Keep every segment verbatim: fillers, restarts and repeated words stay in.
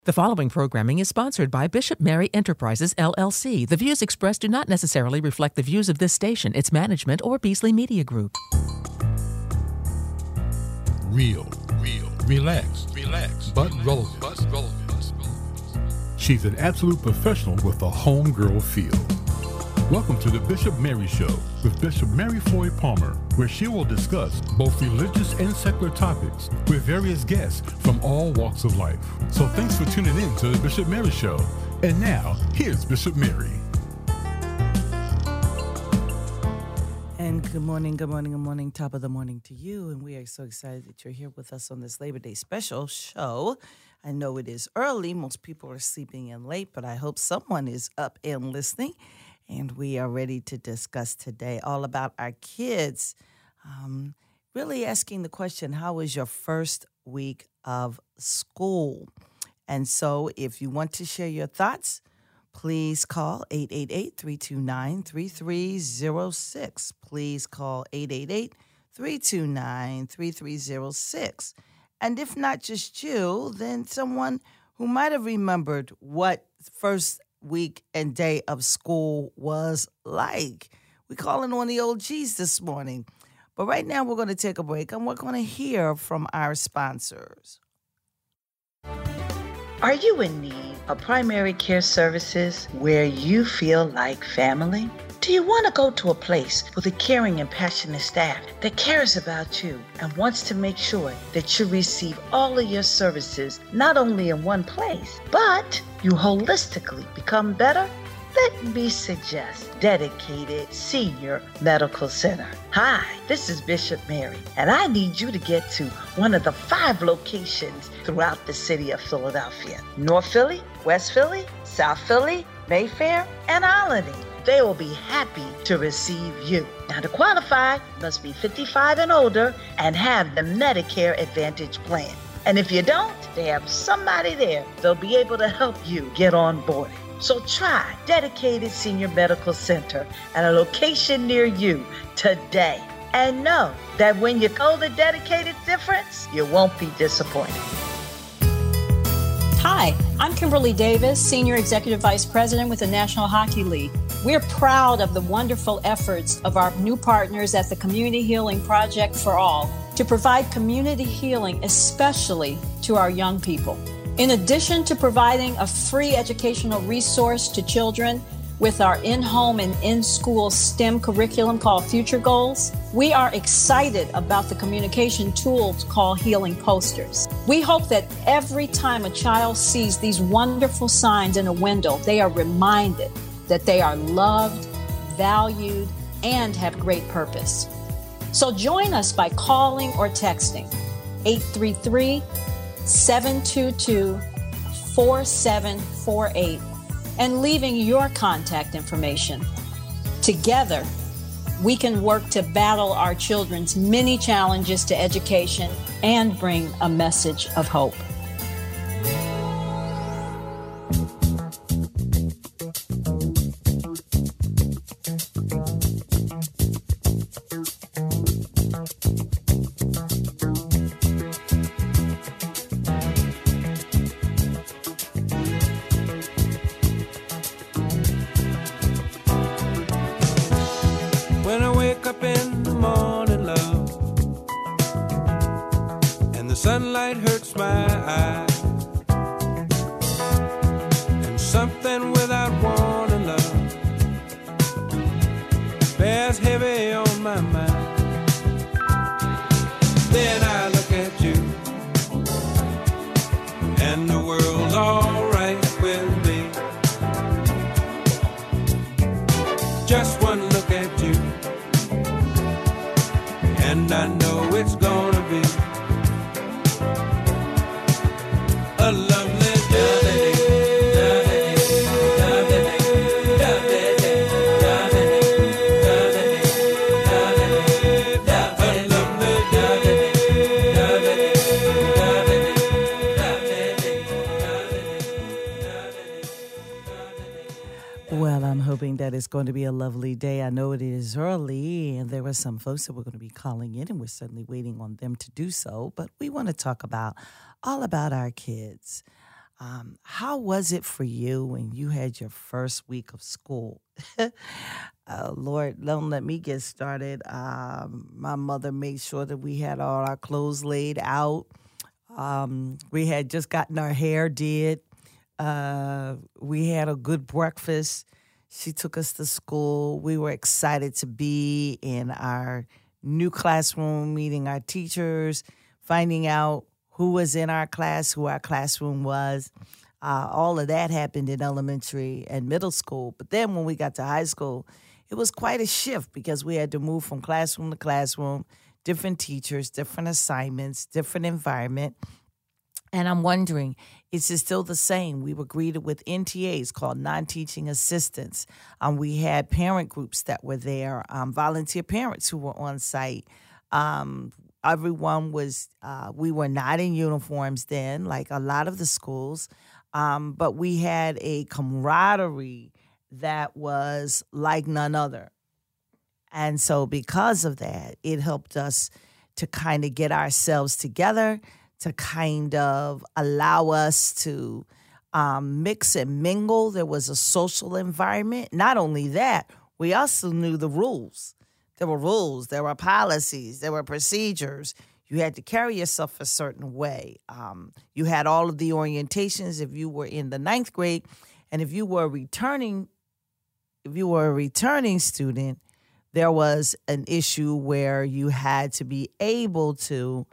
The following programming is sponsored by Bishop Mary Enterprises, L L C. The views expressed do not necessarily reflect the views of this station, its management, or Beasley Media Group. Real, real, relax, relax, but relevant. But relevant. She's an absolute professional with a homegirl feel. Welcome to the Bishop Mary Show with Bishop Mary Floyd Palmer, where she will discuss both religious and secular topics with various guests from all walks of life. So thanks for tuning in to the Bishop Mary Show. And now, here's Bishop Mary. And good morning, good morning, good morning, top of the morning to you. And we are so excited that you're here with us on this Labor Day special show. I know it is early. Most people are sleeping in late, but I hope someone is up and listening. And we are ready to discuss today all about our kids. Um, really asking the question, how was your first week of school? And so if you want to share your thoughts, please call eight eight eight, three two nine, three three zero six. Please call eight eight eight, three two nine, three three zero six. And if not just you, then someone who might have remembered what first week and day of school was like. We're calling on the old G's this morning. But right now we're going to take a break and we're going to hear from our sponsors. Are you in need of primary care services where you feel like family? Do you want to go to a place with a caring and passionate staff that cares about you and wants to make sure that you receive all of your services not only in one place, but you holistically become better? Let me suggest Dedicated Senior Medical Center. Hi, this is Bishop Mary, and I need you to get to one of the five locations throughout the city of Philadelphia. North Philly, West Philly, South Philly, Mayfair, and Alany. They will be happy to receive you. Now, to qualify, you must be fifty-five and older and have the Medicare Advantage plan. And if you don't, they have somebody there. They'll be able to help you get on board. So try Dedicated Senior Medical Center at a location near you today. And know that when you go the dedicated difference, you won't be disappointed. Hi, I'm Kimberly Davis, Senior Executive Vice President with the National Hockey League. We're proud of the wonderful efforts of our new partners at the Community Healing Project for All to provide community healing, especially to our young people. In addition to providing a free educational resource to children with our in-home and in-school STEM curriculum called Future Goals, we are excited about the communication tools called Healing Posters. We hope that every time a child sees these wonderful signs in a window, they are reminded that they are loved, valued, and have great purpose. So join us by calling or texting eight three three, seven two two, four seven four eight and leaving your contact information. Together, we can work to battle our children's many challenges to education and bring a message of hope. Sunlight hurts my eyes, and something without wanting love bears heavy on my mind. Then I look at you, and the world's alright with me. Just one look at you, and I know it's gonna be a lovely day. Well, I'm hoping that it's going to be a lovely day. I know it is early, and there were some folks that were going to be calling in, and we're certainly waiting on them to do so. But we want to talk about all about our kids. Um, how was it for you when you had your first week of school? uh, Lord, don't let me get started. Um, my mother made sure that we had all our clothes laid out. Um, we had just gotten our hair did. Uh, we had a good breakfast. She took us to school. We were excited to be in our new classroom, meeting our teachers, finding out who was in our class, who our classroom was. Uh, all of that happened in elementary and middle school. But then when we got to high school, it was quite a shift because we had to move from classroom to classroom, different teachers, different assignments, different environment. And I'm wondering, is it still the same? We were greeted with N T As called non-teaching assistants. Um, we had parent groups that were there, um, volunteer parents who were on site. Um, everyone was, uh, we were not in uniforms then, like a lot of the schools, um, but we had a camaraderie that was like none other. And so because of that, it helped us to kind of get ourselves together, to kind of allow us to um, mix and mingle. There was a social environment. Not only that, we also knew the rules. There were rules, there were policies, there were procedures. You had to carry yourself a certain way. Um, you had all of the orientations if you were in the ninth grade. And if you were returning, if you were a returning student, there was an issue where you had to be able to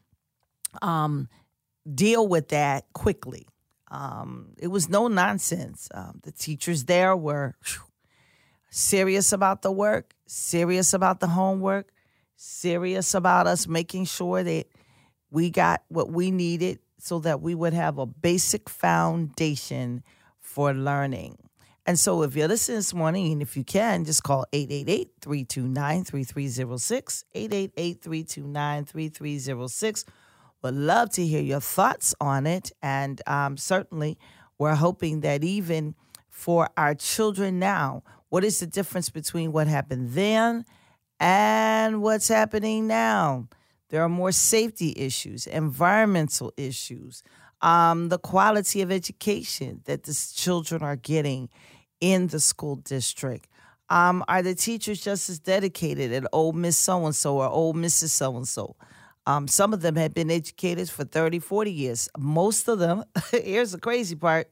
Um, deal with that quickly. Um, it was no nonsense. Um, the teachers there were whew, serious about the work, serious about the homework, serious about us making sure that we got what we needed so that we would have a basic foundation for learning. And so if you're listening this morning, and if you can, just call eight eight eight, three two nine, three three zero six, eight eight eight, three two nine, three three zero six. Would love to hear your thoughts on it. And um, certainly we're hoping that even for our children now, what is the difference between what happened then and what's happening now? There are more safety issues, environmental issues, um, the quality of education that the children are getting in the school district. Um, are the teachers just as dedicated at old Miss So-and-so or old Missus So-and-so? Um, some of them had been educators for thirty, forty years. Most of them, here's the crazy part,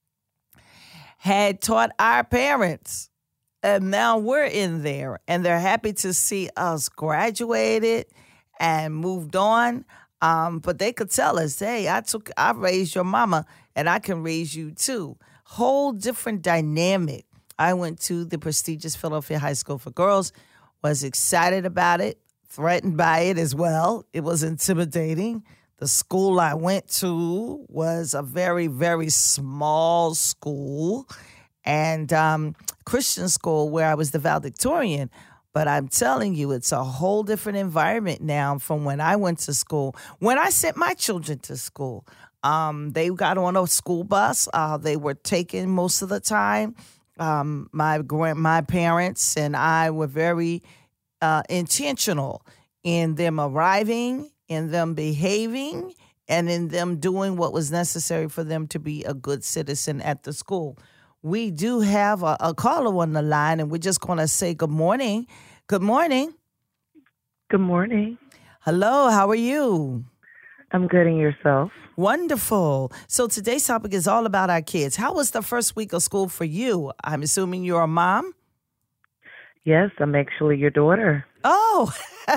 had taught our parents. And now we're in there. And they're happy to see us graduated and moved on. Um, but they could tell us, hey, I took, I raised your mama and I can raise you too. Whole different dynamic. I went to the prestigious Philadelphia High School for Girls, was excited about it. Threatened by it as well. It was intimidating. The school I went to was a very, very small school and um, Christian school where I was the valedictorian. But I'm telling you, it's a whole different environment now from when I went to school. When I sent my children to school, um, they got on a school bus. Uh, they were taken most of the time. Um, my grand, my parents and I were very Uh, intentional in them arriving, in them behaving, and in them doing what was necessary for them to be a good citizen at the school. We do have a, a caller on the line, and we're just going to say good morning. Good morning. Good morning. Hello, how are you? I'm good, and yourself? Wonderful. So today's topic is all about our kids. How was the first week of school for you? I'm assuming you're a mom? Yes, I'm actually your daughter. Oh,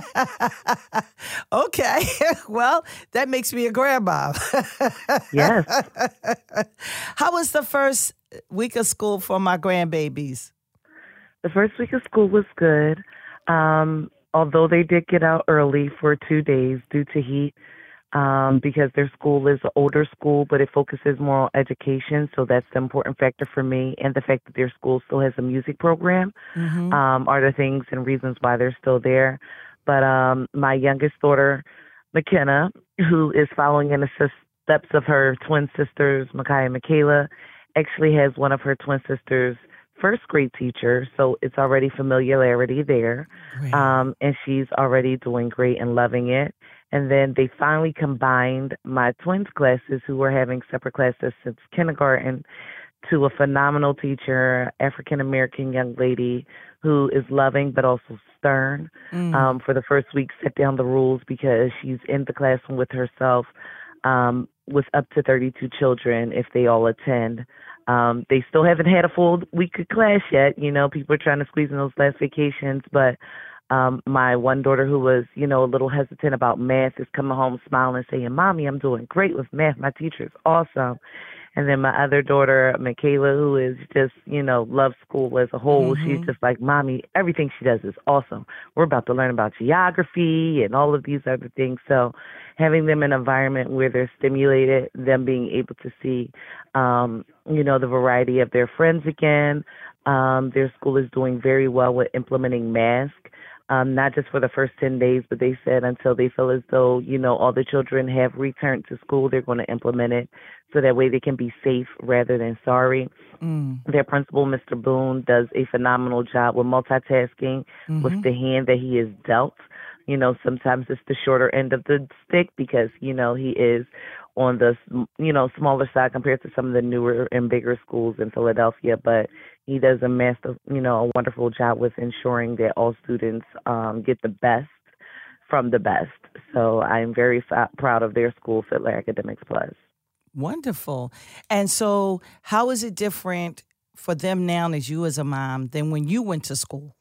okay. Well, that makes me a grandma. Yes. How was the first week of school for my grandbabies? The first week of school was good, um, although they did get out early for two days due to heat. Um, because their school is an older school, but it focuses more on education. So that's the important factor for me. And the fact that their school still has a music program mm-hmm. um, are the things and reasons why they're still there. But um, my youngest daughter, McKenna, who is following in the steps of her twin sisters, Micaiah and Michaela, actually has one of her twin sisters' first grade teacher. So it's already familiarity there. Um, and she's already doing great and loving it. And then they finally combined my twins' classes, who were having separate classes since kindergarten, to a phenomenal teacher, African-American young lady who is loving but also stern. Mm. Um, for the first week, set down the rules because she's in the classroom with herself um, with up to thirty-two children if they all attend. Um, they still haven't had a full week of class yet. You know, people are trying to squeeze in those last vacations, but Um, my one daughter, who was, you know, a little hesitant about math, is coming home smiling and saying, Mommy, I'm doing great with math. My teacher is awesome. And then my other daughter, Michaela, who is just, you know, loves school as a whole, mm-hmm. she's just like, Mommy, everything she does is awesome. We're about to learn about geography and all of these other things. So having them in an environment where they're stimulated, them being able to see, um, you know, the variety of their friends again. Um, their school is doing very well with implementing masks. Um, not just for the first ten days, but they said until they feel as though, you know, all the children have returned to school, they're going to implement it so that way they can be safe rather than sorry. Mm. Their principal, Mister Boone, does a phenomenal job with multitasking mm-hmm. with the hand that he is dealt. You know, sometimes it's the shorter end of the stick because, you know, he is on the, you know, smaller side compared to some of the newer and bigger schools in Philadelphia, but he does a master, you know, a wonderful job with ensuring that all students um, get the best from the best. So I'm very f- proud of their school, Fiddler Academics Plus. Wonderful. And so how is it different for them now as you as a mom than when you went to school?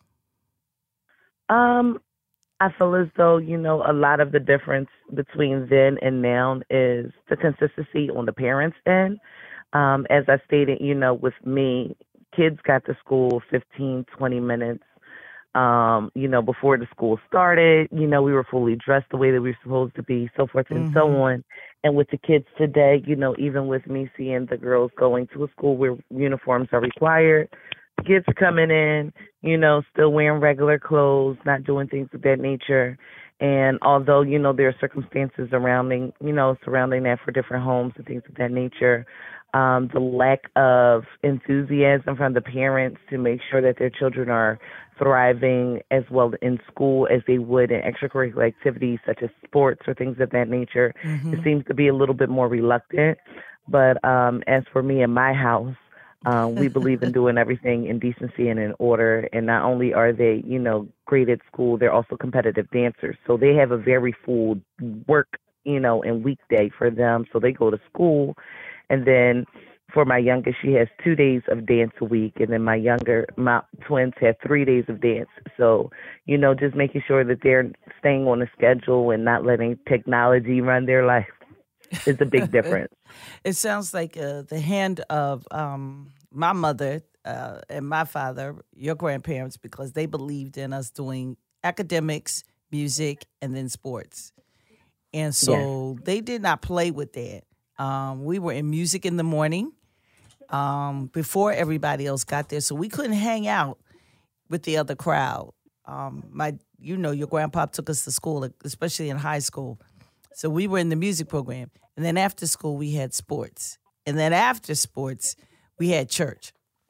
Um, I feel as though, you know, a lot of the difference between then and now is the consistency on the parents' end. Um, as I stated, you know, with me, kids got to school fifteen, twenty minutes, um, you know, before the school started. You know, we were fully dressed the way that we were supposed to be, so forth and mm-hmm. so on. And with the kids today, you know, even with me seeing the girls going to a school where uniforms are required, kids coming in, you know, still wearing regular clothes, not doing things of that nature. And although, you know, there are circumstances surrounding, you know, surrounding that for different homes and things of that nature, um, the lack of enthusiasm from the parents to make sure that their children are thriving as well in school as they would in extracurricular activities such as sports or things of that nature, mm-hmm. it seems to be a little bit more reluctant. But um, as for me and my house, Um, we believe in doing everything in decency and in order. And not only are they, you know, great at school, they're also competitive dancers. So they have a very full work, you know, and weekday for them. So they go to school. And then for my youngest, she has two days of dance a week. And then my younger, my twins have three days of dance. So, you know, just making sure that they're staying on a schedule and not letting technology run their life is a big difference. It sounds like uh, the hand of um, my mother uh, and my father, your grandparents, because they believed in us doing academics, music, and then sports. And so yeah. they did not play with that. Um, we were in music in the morning um, before everybody else got there, so we couldn't hang out with the other crowd. Um, my, you know, your grandpa took us to school, especially in high school. So we were in the music program. And then after school, we had sports. And then after sports, we had church.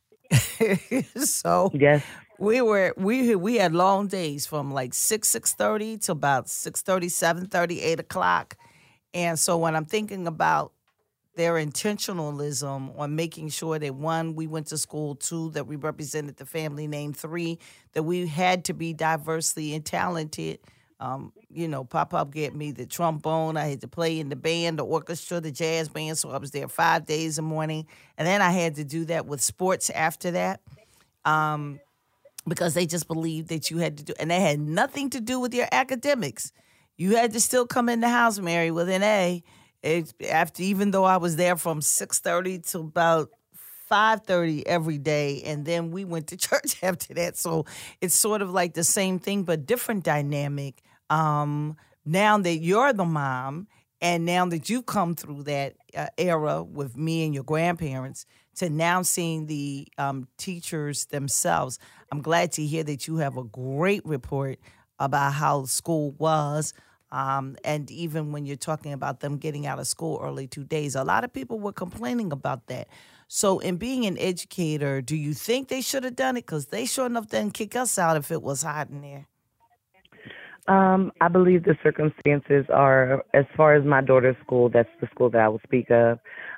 so yes. we were we we had long days from like six, six thirty to about six thirty, seven thirty, eight o'clock. And so when I'm thinking about their intentionalism on making sure that, one, we went to school, two, that we represented the family name, three, that we had to be diversely and talented. Um, you know, Pop-Up gave me the trombone. I had to play in the band, the orchestra, the jazz band. So I was there five days a morning. And then I had to do that with sports after that um, because they just believed that you had to do. And that had nothing to do with your academics. You had to still come in the house, Mary, with an A. It, after, even though I was there from six thirty to about five thirty every day, and then we went to church after that. So it's sort of like the same thing, but different dynamic. Um, now that you're the mom, and now that you've come through that uh, era with me and your grandparents, to now seeing the um, teachers themselves, I'm glad to hear that you have a great report about how school was. Um, and even when you're talking about them getting out of school early two days, a lot of people were complaining about that. So in being an educator, do you think they should have done it? Because they sure enough didn't kick us out if it was hot in there. Um, I believe the circumstances are, as far as my daughter's school, that's the school that I will speak of.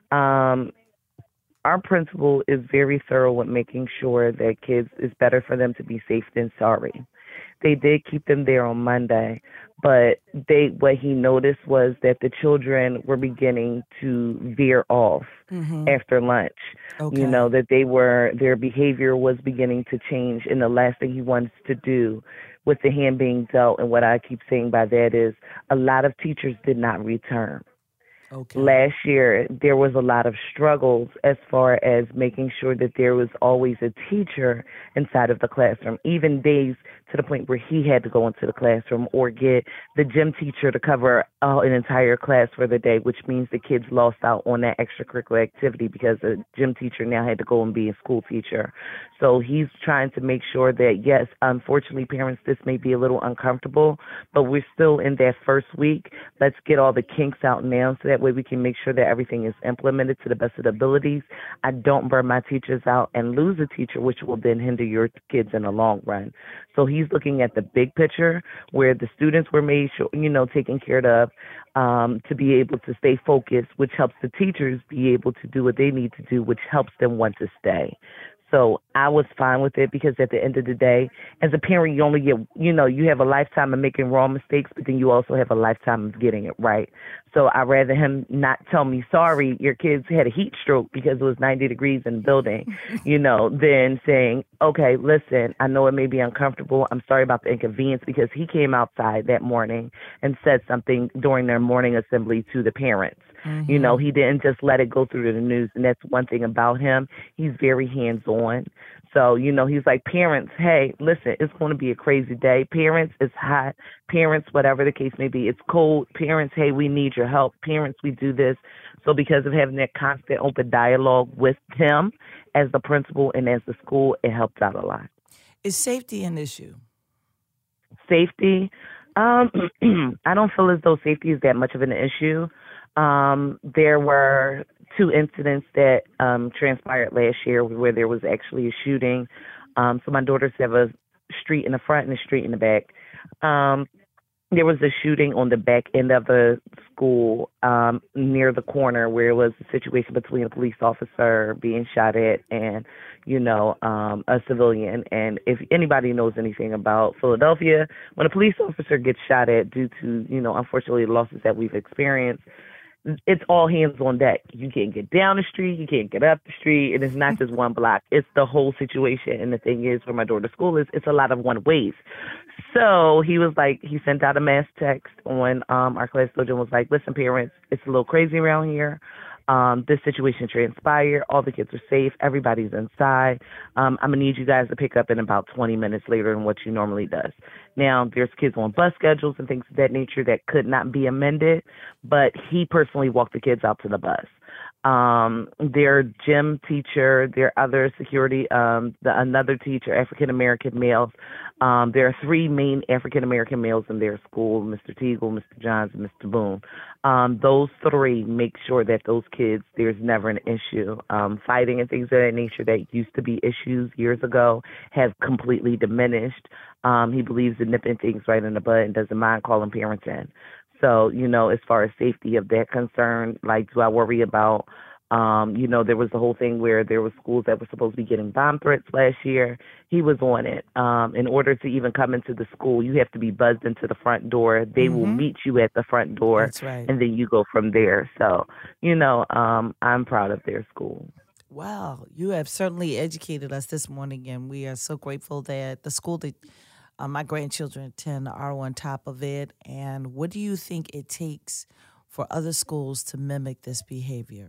Um, our principal is very thorough with making sure that kids, it's better for them to be safe than sorry. They did keep them there on Monday, but they what he noticed was that the children were beginning to veer off Mm-hmm. after lunch. Okay. You know, that they were, their behavior was beginning to change, and the last thing he wants to do with the hand being dealt, and what I keep saying by that is a lot of teachers did not return. Okay. Last year, there was a lot of struggles as far as making sure that there was always a teacher inside of the classroom, even days to the point where he had to go into the classroom or get the gym teacher to cover uh, an entire class for the day, which means the kids lost out on that extracurricular activity because the gym teacher now had to go and be a school teacher. So he's trying to make sure that, yes, unfortunately, parents, this may be a little uncomfortable, but we're still in that first week. Let's get all the kinks out now so that way we can make sure that everything is implemented to the best of the abilities. I don't burn my teachers out and lose a teacher, which will then hinder your kids in the long run. So he's looking at the big picture where the students were made sure, you know, taken care of, um, to be able to stay focused, which helps the teachers be able to do what they need to do, which helps them want to stay. So I was fine with it because at the end of the day, as a parent, you only get, you know, you have a lifetime of making wrong mistakes, but then you also have a lifetime of getting it right. So I'd rather him not tell me, sorry, your kids had a heat stroke because it was ninety degrees in the building, you know, than saying, okay, listen, I know it may be uncomfortable. I'm sorry about the inconvenience, because he came outside that morning and said something during their morning assembly to the parents. Mm-hmm. You know, he didn't just let it go through the news. And that's one thing about him. He's very hands-on. So, you know, he's like, parents, hey, listen, it's going to be a crazy day. Parents, it's hot. Parents, whatever the case may be, it's cold. Parents, hey, we need your help. Parents, we do this. So because of having that constant open dialogue with him as the principal and as the school, it helps out a lot. Is safety an issue? Safety? Um, I don't feel as though safety is that much of an issue. Um, there were two incidents that um, transpired last year where there was actually a shooting. Um, so my daughters have a street in the front and a street in the back. Um, there was a shooting on the back end of the school um, near the corner where it was a situation between a police officer being shot at and, you know, um, a civilian. And if anybody knows anything about Philadelphia, when a police officer gets shot at due to, you know, unfortunately the losses that we've experienced, it's all hands on deck. You can't get down the street. You can't get up the street. And it's not just one block. It's the whole situation. And the thing is, where my daughter's school is, it's a lot of one ways. So he was like, he sent out a mass text on um, our class and was like, listen, parents, it's a little crazy around here. Um, this situation transpired. All the kids are safe. Everybody's inside. Um, I'm going to need you guys to pick up in about twenty minutes later than what you normally does. Now, there's kids on bus schedules and things of that nature that could not be amended, but he personally walked the kids out to the bus. Um, their gym teacher, their other security, um, the, another teacher, African-American males. Um, there are three main African-American males in their school, Mister Teagle, Mister Johns, and Mister Boone. Um, those three make sure that those kids, there's never an issue. Um, fighting and things of that nature that used to be issues years ago have completely diminished. Um, he believes in nipping things right in the bud and doesn't mind calling parents in. So, you know, as far as safety of that concern, like, do I worry about, um, you know, there was the whole thing where there were schools that were supposed to be getting bomb threats last year. He was on it. Um, in order to even come into the school, you have to be buzzed into the front door. They mm-hmm. will meet you at the front door. That's right. And then you go from there. So, you know, um, I'm proud of their school. Wow. You have certainly educated us this morning, and we are so grateful that the school that Uh, my grandchildren attend are on top of it. And what do you think it takes for other schools to mimic this behavior?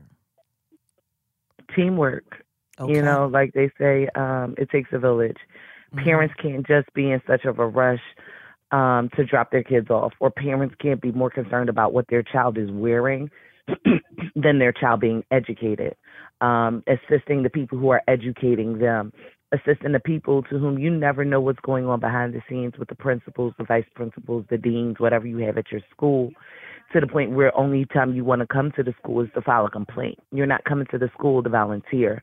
Teamwork. Okay. You know, like they say, um, it takes a village. Mm-hmm. Parents can't just be in such of a rush um, to drop their kids off, or parents can't be more concerned about what their child is wearing than their child being educated, um, assisting the people who are educating them, assisting the people to whom you never know what's going on behind the scenes with the principals, the vice principals, the deans, whatever you have at your school, to the point where only time you want to come to the school is to file a complaint. You're not coming to the school to volunteer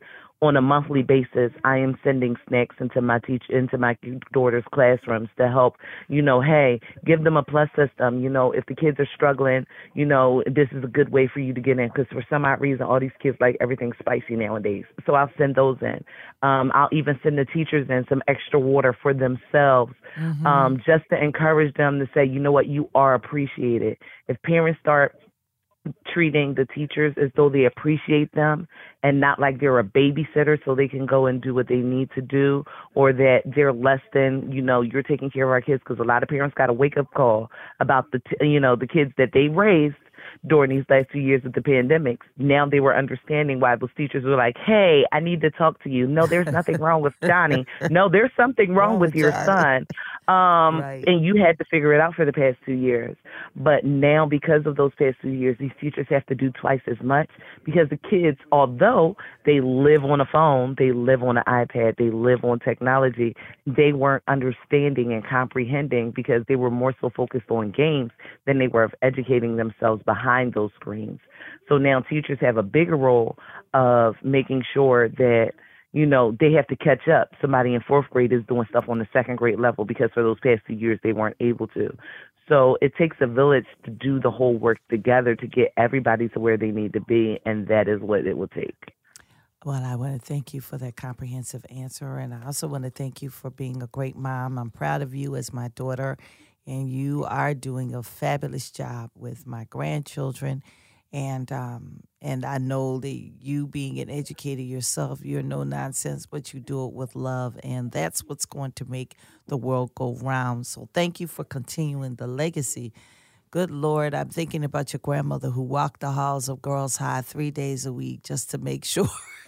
on a monthly basis, I am sending snacks into my teach into my daughter's classrooms to help, you know, hey, give them a plus system. You know, if the kids are struggling, you know, this is a good way for you to get in, because for some odd reason, all these kids like everything spicy nowadays. So I'll send those in. Um, I'll even send the teachers in some extra water for themselves, mm-hmm. um, just to encourage them to say, you know what, you are appreciated. If parents start treating the teachers as though they appreciate them and not like they're a babysitter so they can go and do what they need to do, or that they're less than, you know, you're taking care of our kids, because a lot of parents got a wake-up call about the, t- you know, the kids that they raised during these last few years of the pandemics. Now they were understanding why those teachers were like, hey, I need to talk to you. No, there's nothing wrong with Johnny. No, there's something wrong, wrong with, with your son. Um, right. And you had to figure it out for the past two years. But now, because of those past two years, these teachers have to do twice as much, because the kids, although they live on a phone, they live on an iPad, they live on technology, they weren't understanding and comprehending because they were more so focused on games than they were of educating themselves behind those screens. So now teachers have a bigger role of making sure that, you know, they have to catch up. Somebody in fourth grade is doing stuff on the second grade level because for those past two years they weren't able to. So it takes a village to do the whole work together to get everybody to where they need to be, and that is what it will take. Well, I want to thank you for that comprehensive answer, and I also want to thank you for being a great mom. I'm proud of you as my daughter, and you are doing a fabulous job with my grandchildren. And um, and I know that you being an educator yourself, you're no nonsense, but you do it with love. And that's what's going to make the world go round. So thank you for continuing the legacy. Good Lord, I'm thinking about your grandmother who walked the halls of Girls High three days a week just to make sure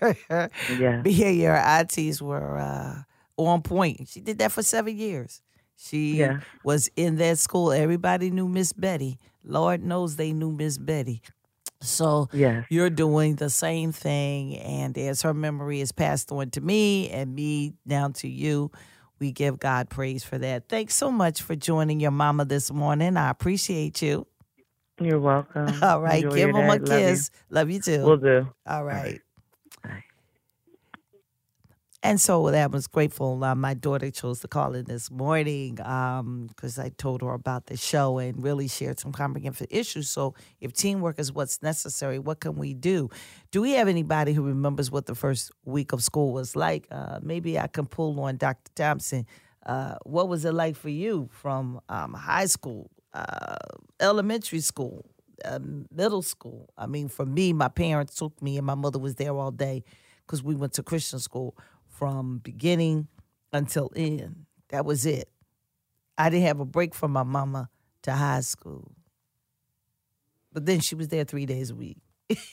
yeah. me and your aunties were uh, on point. She did that for seven years. She yeah. was in that school. Everybody knew Miss Betty. Lord knows they knew Miss Betty. So yes. you're doing the same thing, and as her memory is passed on to me and me down to you, we give God praise for that. Thanks so much for joining your mama this morning. I appreciate you. You're welcome. All right, Enjoy give them a Love kiss. You. Love you too. Will do. All right. All right. And so that was grateful. Uh, my daughter chose to call in this morning because um, I told her about the show and really shared some comprehensive issues. So if teamwork is what's necessary, what can we do? Do we have anybody who remembers what the first week of school was like? Uh, maybe I can pull on Doctor Thompson. Uh, what was it like for you from um, high school, uh, elementary school, uh, middle school? I mean, for me, my parents took me and my mother was there all day because we went to Christian school. From beginning until end. That was it. I didn't have a break from my mama to high school. But then she was there three days a week.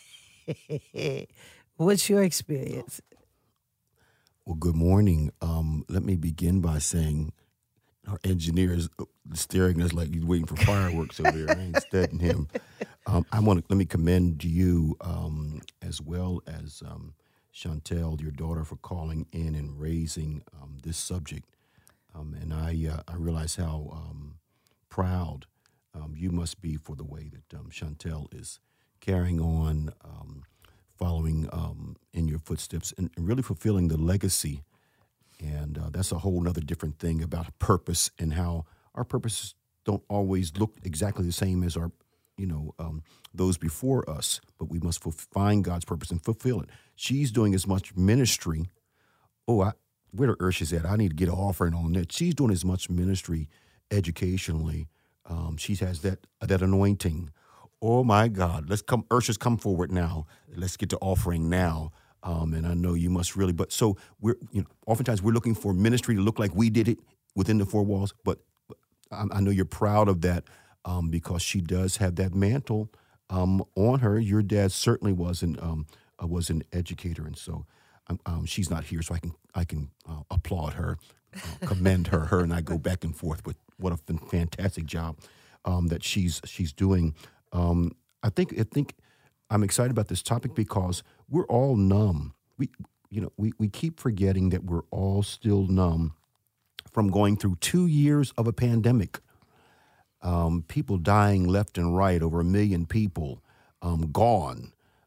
What's your experience? Well, good morning. Um, let me begin by saying our engineer is staring at us like he's waiting for fireworks over there. I ain't studying him. Um, I want to let me commend you um, as well as um, Chantel, your daughter, for calling in and raising um, this subject. Um, and I uh, I realize how um, proud um, you must be for the way that um, Chantel is carrying on, um, following um, in your footsteps, and, and really fulfilling the legacy. And uh, that's a whole other different thing about purpose and how our purposes don't always look exactly the same as our, you know, um, those before us, but we must find God's purpose and fulfill it. She's doing as much ministry. Oh, I, where the Ursh is at, I need to get an offering on that. She's doing as much ministry educationally. Um, she has that that anointing. Oh, my God. Let's come. Ursha's come forward now. Let's get to offering now. Um, and I know you must really, but so we're, you know, oftentimes we're looking for ministry to look like we did it within the four walls, but I, I know you're proud of that um, because she does have that mantle um, on her. Your dad certainly was an, um, uh, was an educator, and so um, um, she's not here, so I can I can uh, applaud her, uh, commend her. Her and I go back and forth with what a fantastic job um, that she's she's doing. Um, I think I think I'm excited about this topic because we're all numb. We you know we we keep forgetting that we're all still numb from going through two years of a pandemic. Um, people dying left and right, over a million people um, gone.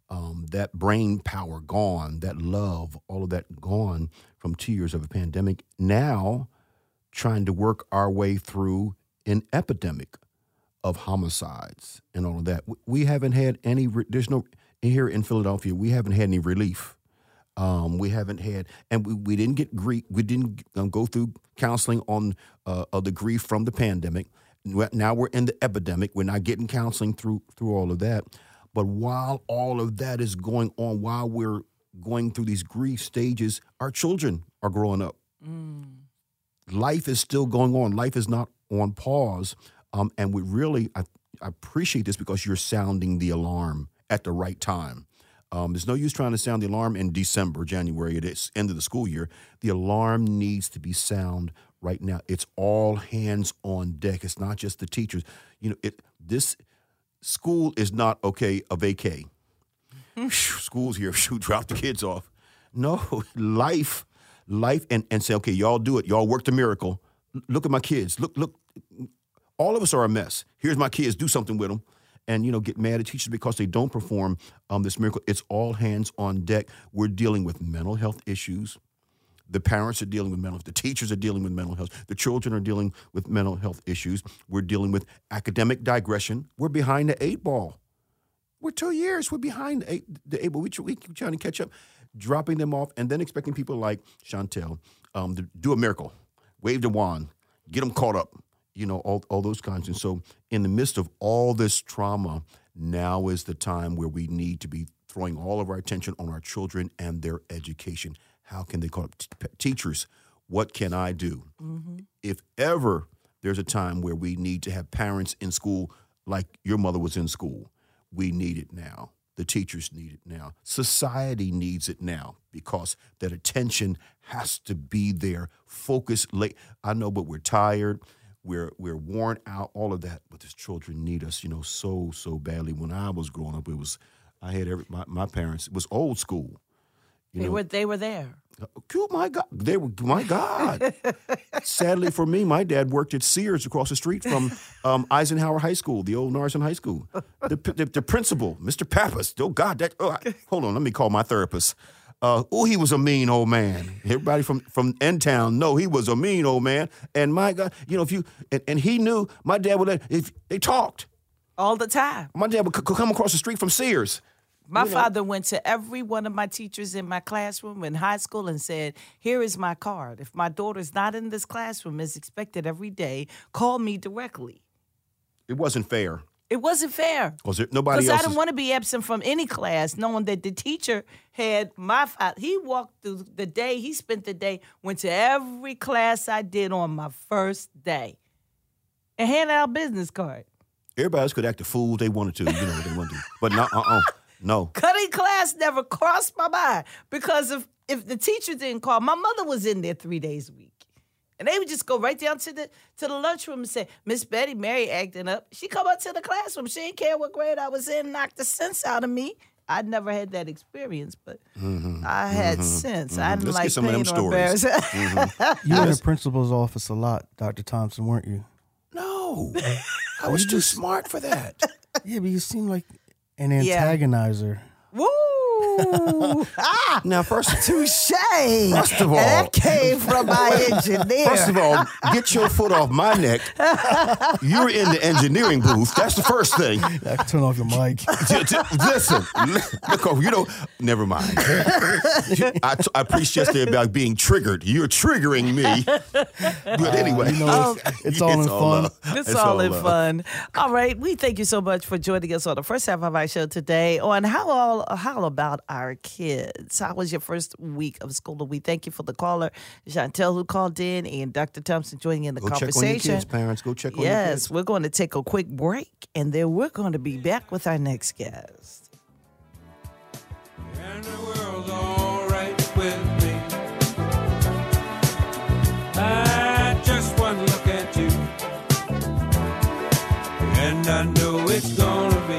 um, that brain power gone, that love, all of that gone from two years of a pandemic. Now, trying to work our way through an epidemic of homicides and all of that. We haven't had any, there's no, here in Philadelphia, we haven't had any relief. Um, we haven't had, and we, we didn't get grief, we didn't um, go through counseling on uh, of the grief from the pandemic. Now we're in the epidemic. We're not getting counseling through through all of that. But while all of that is going on, while we're going through these grief stages, our children are growing up. Mm. Life is still going on. Life is not on pause. Um, and we really, I, I appreciate this because you're sounding the alarm at the right time. Um, there's no use trying to sound the alarm in December, January, at the end of the school year. The alarm needs to be sound right now. It's all hands on deck. It's not just the teachers. You know, it this school is not, okay, a vacay. School's here, shoot, drop the kids off. No, life, life, and, and say, okay, y'all do it. Y'all work the miracle. Look at my kids. Look, look, all of us are a mess. Here's my kids. Do something with them. And, you know, get mad at teachers because they don't perform um, this miracle. It's all hands on deck. We're dealing with mental health issues. The parents are dealing with mental health. The teachers are dealing with mental health. The children are dealing with mental health issues. We're dealing with academic digression. We're behind the eight ball. We're two years. We're behind the eight, the eight ball. We, we keep trying to catch up, dropping them off, and then expecting people like Chantel um, to do a miracle, wave the wand, get them caught up. You know, all, all those kinds. And so in the midst of all this trauma, now is the time where we need to be throwing all of our attention on our children and their education. How can they call up t- teachers? What can I do? Mm-hmm. If ever there's a time where we need to have parents in school like your mother was in school, we need it now. The teachers need it now. Society needs it now because that attention has to be there. Focus late. I know, but we're tired. We're we're worn out, all of that, but the children need us, you know, so, so badly. When I was growing up, it was, I had every, my, my parents, it was old school. You they know, were they were there. Oh my God, they were, my God. Sadly for me, my dad worked at Sears across the street from um, Eisenhower High School, the old Narson High School. The, the, the principal, Mister Pappas, oh God, that, oh, I, hold on, let me call my therapist. Uh, oh, he was a mean old man. Everybody from, from N-Town know he was a mean old man. And my God, you know, if you, and, and he knew, my dad would, if they talked. All the time. My dad would c- come across the street from Sears. My you know. father went to every one of my teachers in my classroom in high school and said, here is my card. If my daughter's not in this classroom as expected every day, call me directly. It wasn't fair. It wasn't fair. Was there nobody else? Because I didn't want to be absent from any class, knowing that the teacher had my father. He walked through the day. He spent the day, went to every class I did on my first day, and handed out business card. Everybody else could act a fool if they wanted to, you know, they wanted to. But no, uh-uh, no. Cutting class never crossed my mind because if if the teacher didn't call, my mother was in there three days a week. And they would just go right down to the to the lunchroom and say, Miss Betty, Mary acting up. She come up to the classroom. She didn't care what grade I was in, knocked the sense out of me. I'd never had that experience, but mm-hmm. I had mm-hmm. sense. Mm-hmm. I didn't Let's like get some pain of them or stories. Mm-hmm. You were in the principal's office a lot, Doctor Thompson, weren't you? No. I was too smart for that. Yeah, but you seem like an antagonizer. Yeah. Woo! Ah, now, first, touche. First of all, and that came from my engineer. First of all, get your foot off my neck. You're in the engineering booth. That's the first thing. I can turn off your mic. Listen, look, you know, never mind. I, I preached yesterday about being triggered. You're triggering me. But anyway, uh, you know, it's, it's all in all fun. Love. It's, it's all, all in love. fun. All right, we thank you so much for joining us on the first half of our show today on how all how about our kids. How was your first week of school? We thank you for the caller, Chantel, who called in, and Doctor Thompson joining in the Go conversation. Check on your kids, parents. Go check on yes, your kids. Yes, we're going to take a quick break, and then we're going to be back with our next guest. And the world's all right with me. I just one look at you, and I know it's gonna be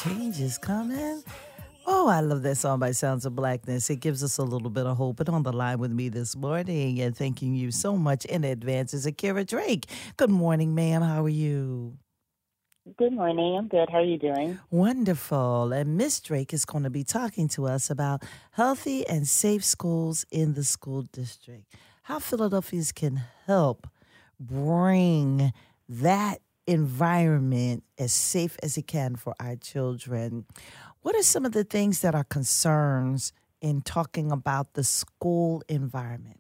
change is coming. Oh, I love that song by Sounds of Blackness. It gives us a little bit of hope. But on the line with me this morning and thanking you so much in advance is Akira Drake. Good morning, ma'am. How are you? Good morning. I'm good. How are you doing? Wonderful. And Miss Drake is going to be talking to us about healthy and safe schools in the school district. How Philadelphians can help bring that environment as safe as it can for our children. What are some of the things that are concerns in talking about the school environment?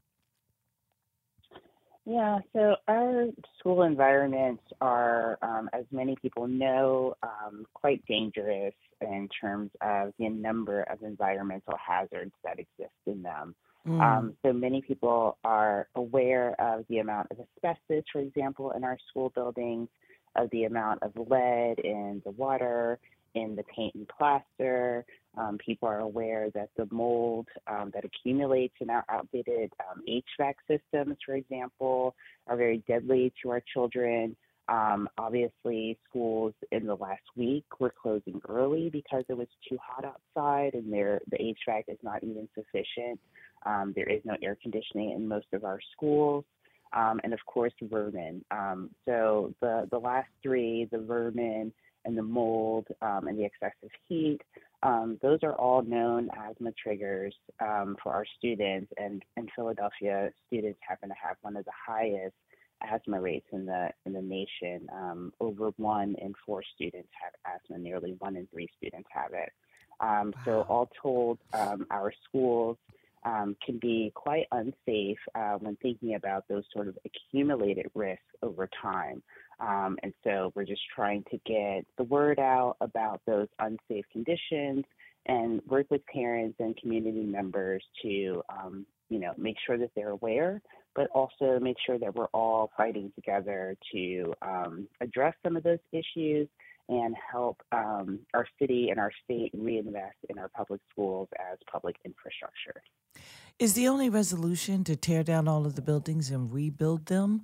Yeah, so our school environments are, um, as many people know, um, quite dangerous in terms of the number of environmental hazards that exist in them. Mm. Um, so many people are aware of the amount of asbestos, for example, in our school buildings, of the amount of lead in the water, in the paint and plaster. Um, people are aware that the mold um, that accumulates in our outdated um, H V A C systems, for example, are very deadly to our children. Um, obviously, schools in the last week were closing early because it was too hot outside and the H V A C is not even sufficient. Um, there is no air conditioning in most of our schools. Um, and, of course, vermin. Um, so the, the last three, the vermin and the mold um, and the excessive heat, um, those are all known asthma triggers um, for our students. And in Philadelphia, students happen to have one of the highest asthma rates in the in the nation. Um, over one in four students have asthma. Nearly one in three students have it. Um, wow. So all told, um, our schools Um, can be quite unsafe uh, when thinking about those sort of accumulated risks over time. Um, and so we're just trying to get the word out about those unsafe conditions and work with parents and community members to, um, you know, make sure that they're aware, but also make sure that we're all fighting together to um, address some of those issues and help um, our city and our state reinvest in our public schools as public infrastructure. Is the only resolution to tear down all of the buildings and rebuild them?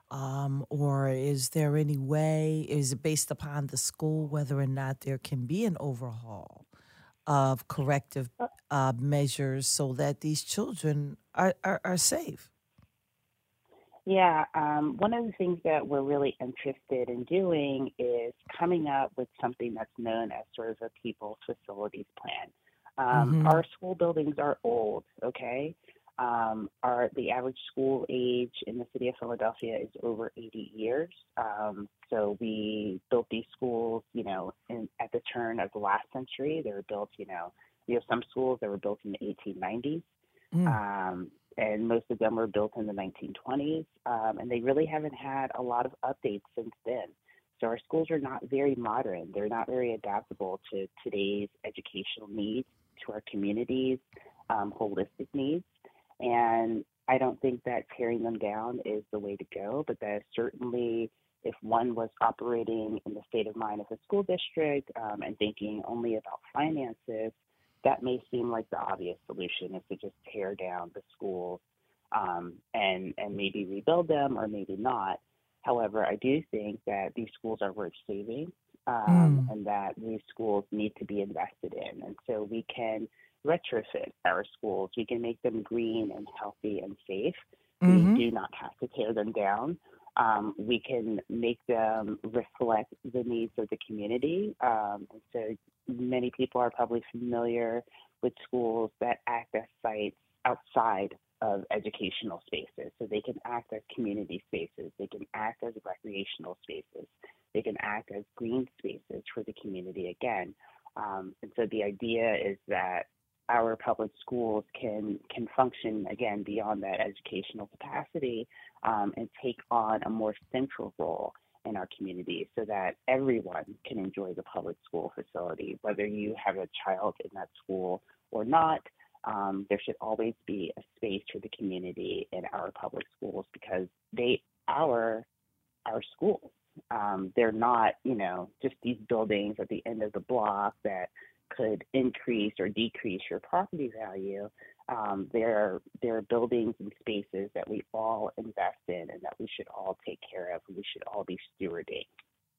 Um, or is there any way, is it based upon the school, whether or not there can be an overhaul of corrective uh, measures so that these children are, are, are safe? Yeah, um, one of the things that we're really interested in doing is coming up with something that's known as sort of a people's facilities plan. Um, mm-hmm. Our school buildings are old, okay? Um, our the average school age in the city of Philadelphia is over eighty years. Um, so we built these schools, you know, in, at the turn of the last century. They were built, you know, we have some schools that were built in the eighteen nineties. Mm. Um, and most of them were built in the nineteen twenties, um, and they really haven't had a lot of updates since then. So our schools are not very modern. They're not very adaptable to today's educational needs, to our communities' um, holistic needs. And I don't think that tearing them down is the way to go, but that certainly if one was operating in the state of mind of a school district um, and thinking only about finances, that may seem like the obvious solution, is to just tear down the schools um, and, and maybe rebuild them or maybe not. However, I do think that these schools are worth saving um, mm. and that these schools need to be invested in. And so we can retrofit our schools. We can make them green and healthy and safe. Mm-hmm. We do not have to tear them down. Um, we can make them reflect the needs of the community. Um, and so many people are probably familiar with schools that act as sites outside of educational spaces. So they can act as community spaces. They can act as recreational spaces. They can act as green spaces for the community again. Um, and so the idea is that our public schools can can function, again, beyond that educational capacity um, and take on a more central role in our community so that everyone can enjoy the public school facility, whether you have a child in that school or not. Um, there should always be a space for the community in our public schools because they are our schools. Um, they're not, you know, just these buildings at the end of the block that could increase or decrease your property value. Um, there, there are buildings and spaces that we all invest in and that we should all take care of and we should all be stewarding.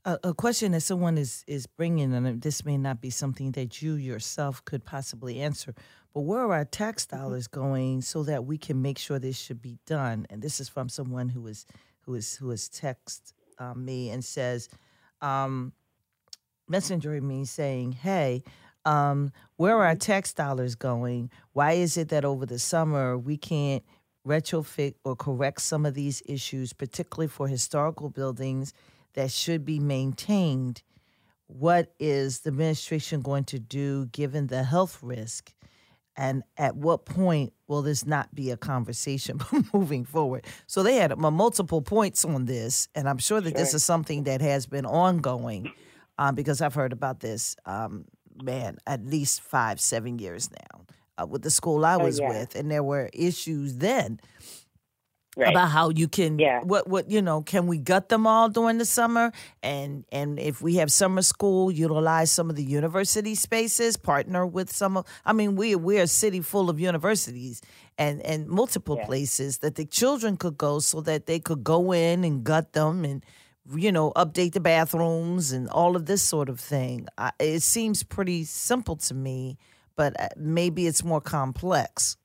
A, a question that someone is, is bringing, and this may not be something that you yourself could possibly answer, but where are our tax dollars going so that we can make sure this should be done? And this is from someone who is who is who has texted uh, me and says, um, messaging me saying, "Hey, um, where are our tax dollars going? Why is it that over the summer we can't retrofit or correct some of these issues, particularly for historical buildings that should be maintained? What is the administration going to do given the health risk? And at what point will this not be a conversation moving forward?" So they had uh, multiple points on this, and I'm sure that Sure. this is something that has been ongoing um, because I've heard about this, um, man, at least five, seven years now uh, with the school I Oh, was yeah. with, and there were issues then Right. about how you can Yeah. what what you know, can we gut them all during the summer, and and if we have summer school, utilize some of the university spaces, partner with some of I mean we we're a city full of universities and and multiple Yeah. places that the children could go so that they could go in and gut them and you know update the bathrooms and all of this sort of thing. I, it seems pretty simple to me, but uh, maybe it's more complex.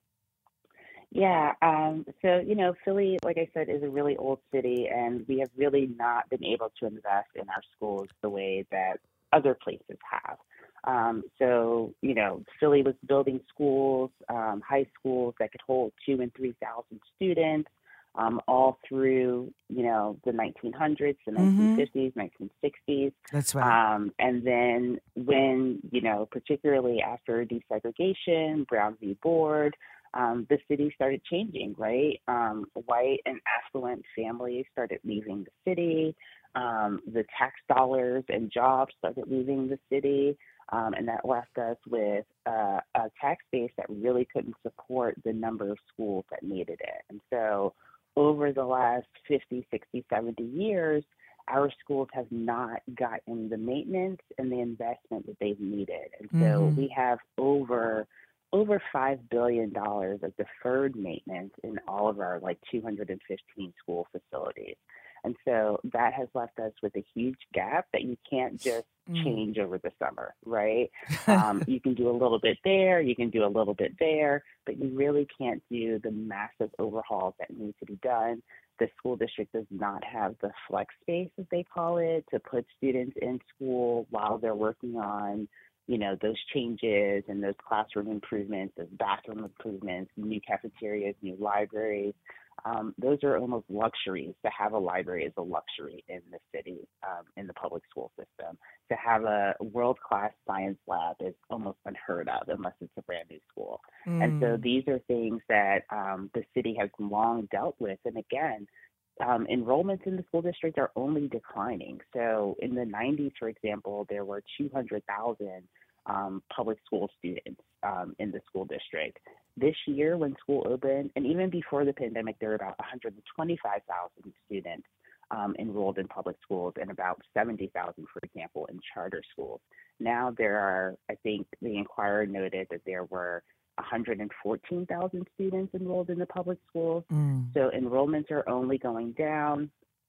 Yeah. Um, so, you know, Philly, like I said, is a really old city, and we have really not been able to invest in our schools the way that other places have. Um, so, you know, Philly was building schools, um, high schools that could hold two and three thousand students, um, all through, you know, the nineteen hundreds, the nineteen fifties, nineteen sixties. That's right. Um, and then when, you know, particularly after desegregation, Brown v. Board, um, the city started changing, right? Um, white and affluent families started leaving the city. Um, the tax dollars and jobs started leaving the city. Um, and that left us with uh, a tax base that really couldn't support the number of schools that needed it. And so over the last fifty, sixty, seventy years, our schools have not gotten the maintenance and the investment that they've needed. And so Mhm. we have over over five billion dollars of deferred maintenance in all of our like two hundred fifteen school facilities. And so that has left us with a huge gap that you can't just Mm. change over the summer, right? Um, you can do a little bit there, you can do a little bit there, but you really can't do the massive overhauls that need to be done. The school district does not have the flex space, as they call it, to put students in school while they're working on, you know, those changes and those classroom improvements, those bathroom improvements, new cafeterias, new libraries. Um, those are almost luxuries. To have a library is a luxury in the city, um, in the public school system. To have a world-class science lab is almost unheard of unless it's a brand new school. And so Mm. these are things that um, the city has long dealt with. And again, um, enrollments in the school district are only declining. So in the nineties, for example, there were two hundred thousand um, public school students um, in the school district. This year, when school opened, and even before the pandemic, there were about one hundred twenty-five thousand students um, enrolled in public schools and about seventy thousand, for example, in charter schools. Now there are, I think the Inquirer noted that there were one hundred fourteen thousand students enrolled in the public schools. Mm. So enrollments are only going down.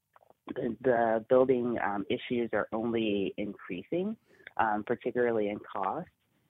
The, the building um, issues are only increasing, um, particularly in cost.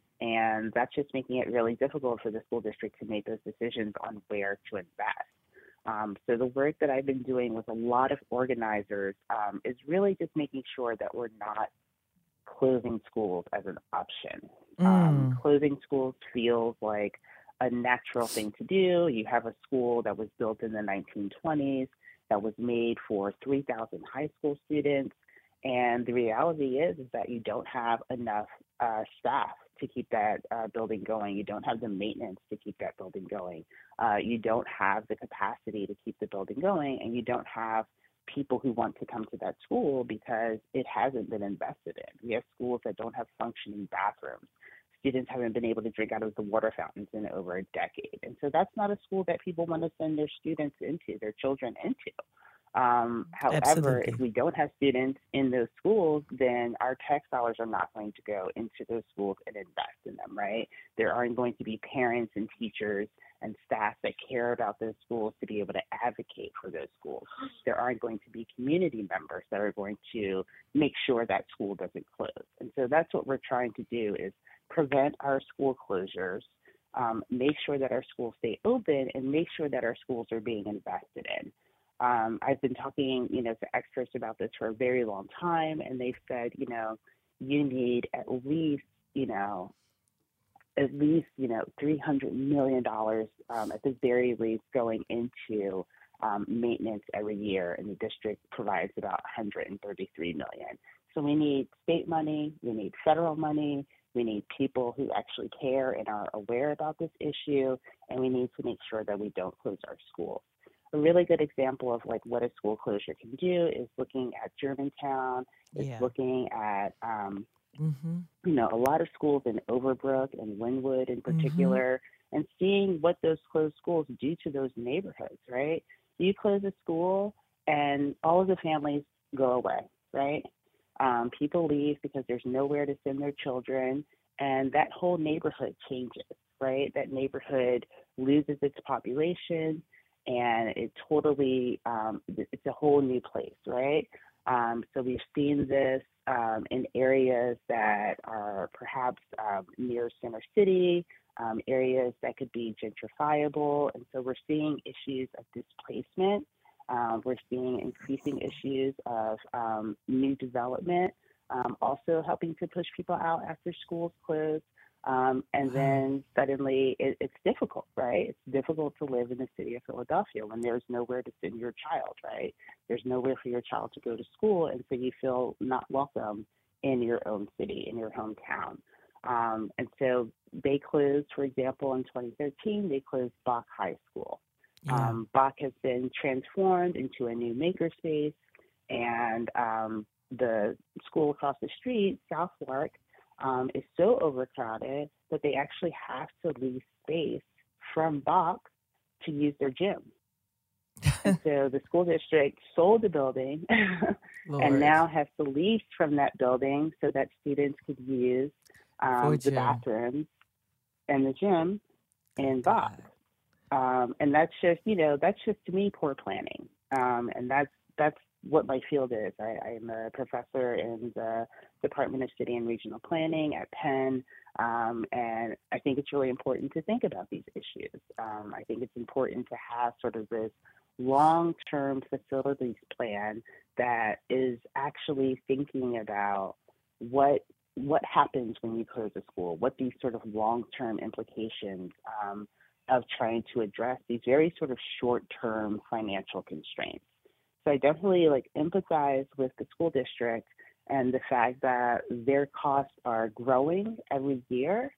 And that's just making it really difficult for the school district to make those decisions on where to invest. Um, so the work that I've been doing with a lot of organizers um, is really just making sure that we're not closing schools as an option. Um, Mm. closing schools feels like a natural thing to do. You have a school that was built in the nineteen twenties that was made for three thousand high school students. And the reality is, is that you don't have enough uh, staff to keep that uh, building going. You don't have the maintenance to keep that building going. Uh, you don't have the capacity to keep the building going, and you don't have people who want to come to that school because it hasn't been invested in. We have schools that don't have functioning bathrooms. Students haven't been able to drink out of the water fountains in over a decade. And so that's not a school that people want to send their students into, their children into. Um, however, Absolutely. if we don't have students in those schools, then our tax dollars are not going to go into those schools and invest in them, right? There aren't going to be parents and teachers and staff that care about those schools to be able to advocate for those schools. There aren't going to be community members that are going to make sure that school doesn't close. And so that's what we're trying to do, is prevent our school closures, um, make sure that our schools stay open, and make sure that our schools are being invested in. Um, I've been talking, you know, to experts about this for a very long time, and they've said, you know, you need at least, you know, at least, you know, three hundred million dollars um, at the very least going into um, maintenance every year, and the district provides about one hundred thirty-three million dollars. So we need state money, we need federal money, we need people who actually care and are aware about this issue, and we need to make sure that we don't close our schools. A really good example of like what a school closure can do is looking at Germantown, is Yeah. looking at, um, Mm-hmm. you know, a lot of schools in Overbrook and Wynwood in particular, and seeing what those closed schools do to those neighborhoods, right? You close a school and all of the families go away, right? Um, people leave because there's nowhere to send their children, and that whole neighborhood changes, right? That neighborhood loses its population, and it totally, um, it's a whole new place, right? Um, so we've seen this um, in areas that are perhaps um, near Center City, um, areas that could be gentrifiable. And so we're seeing issues of displacement. Um, we're seeing increasing issues of um, new development, um, also helping to push people out after schools close. Um, and then suddenly it, it's difficult, right? It's difficult to live in the city of Philadelphia when there's nowhere to send your child, right? There's nowhere for your child to go to school, and so you feel not welcome in your own city, in your hometown. Um, and so they closed, for example, in twenty thirteen, they closed Bach High School. Yeah. Um, Bach has been transformed into a new makerspace, and um, the school across the street, Southwark, Um, is so overcrowded that they actually have to lease space from Bach to use their gym. And so the school district sold the building and now has to lease from that building so that students could use um, the gym. bathrooms and the gym in Bach. Um, and that's just, you know, that's just to me poor planning. Um, and that's that's what my field is. I, I am a professor in the Department of City and Regional Planning at Penn, um, and I think it's really important to think about these issues. Um, I think it's important to have sort of this long-term facilities plan that is actually thinking about what what happens when you close a school, what these sort of long-term implications um, of trying to address these very sort of short-term financial constraints. So I definitely like empathize with the school district and the fact that their costs are growing every year,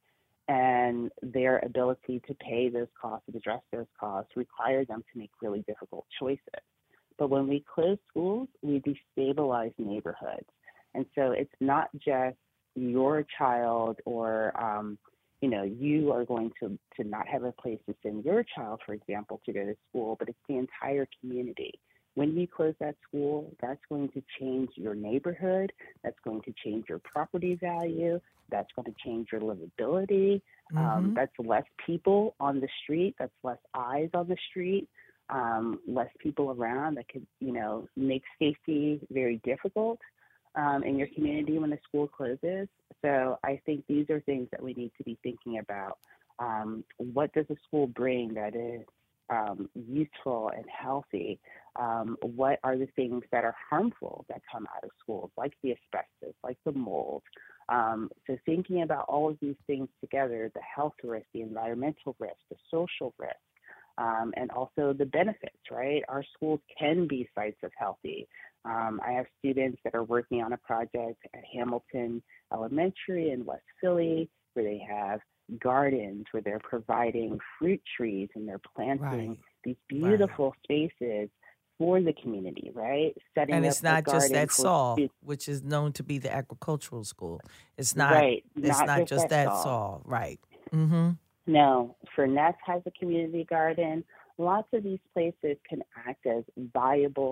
and their ability to pay those costs and address those costs require them to make really difficult choices. But when we close schools, we destabilize neighborhoods. And so it's not just your child or, um, you know, you are going to, to not have a place to send your child, for example, to go to school, but it's the entire community. When you close that school, that's going to change your neighborhood, that's going to change your property value, that's going to change your livability, Mm-hmm. um, that's less people on the street, that's less eyes on the street, um, less people around that could, you know, make safety very difficult um, in your community when the school closes. So I think these are things that we need to be thinking about. Um, what does a school bring that is um, useful and healthy? Um, what are the things that are harmful that come out of schools, like the asbestos, like the mold? Um, so thinking about all of these things together, the health risk, the environmental risk, the social risk, um, and also the benefits, right? Our schools can be sites of healthy. Um, I have students that are working on a project at Hamilton Elementary in West Philly where they have gardens, where they're providing fruit trees and they're planting Right. these beautiful right. spaces for the community, right? Setting And up it's not a just garden that for Saul, students. which is known to be the agricultural school. It's not. Right, It's not not, just just that that Saul. Saul. Right. Mm-hmm. No, Furness has a community garden. Lots of these places can act as viable,